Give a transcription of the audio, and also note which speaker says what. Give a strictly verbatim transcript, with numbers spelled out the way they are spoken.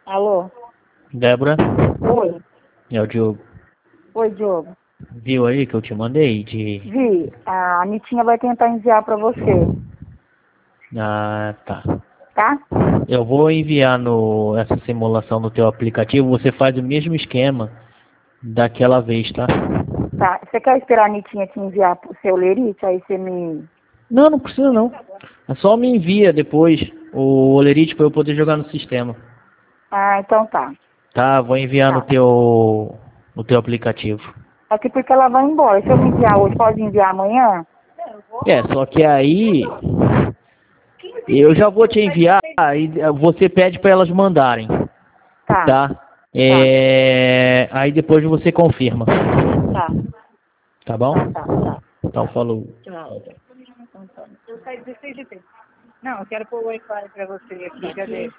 Speaker 1: Alô?
Speaker 2: Débora,
Speaker 1: Oi.
Speaker 2: é o Diogo.
Speaker 1: Oi, Diogo.
Speaker 2: Viu aí que eu te mandei de...
Speaker 1: Vi, a Anitinha vai tentar enviar pra você,
Speaker 2: Ah, tá.
Speaker 1: tá?
Speaker 2: Eu vou enviar no, essa simulação no teu aplicativo, você faz o mesmo esquema daquela vez, tá?
Speaker 1: Tá. Você quer esperar a Anitinha te enviar pro seu lerite? Aí você me...
Speaker 2: Não, não precisa não. É só me envia depois o Olerite para eu poder jogar no sistema.
Speaker 1: Ah, então tá.
Speaker 2: Tá, vou enviar no
Speaker 1: Tá.
Speaker 2: teu no teu aplicativo.
Speaker 1: Aqui porque ela vai embora. Se eu me enviar hoje, pode enviar amanhã?
Speaker 2: É, só que aí eu já vou te enviar e você pede para elas mandarem,
Speaker 1: Tá.
Speaker 2: tá?
Speaker 1: Tá.
Speaker 2: É, aí depois você confirma,
Speaker 1: Tá.
Speaker 2: tá bom?
Speaker 1: Tá, tá, tá.
Speaker 2: Então falou.
Speaker 1: Tchau. Eu saí dezesseis de tempo. Não, eu quero pôr o Wi-Fi pra você aqui. Cadê?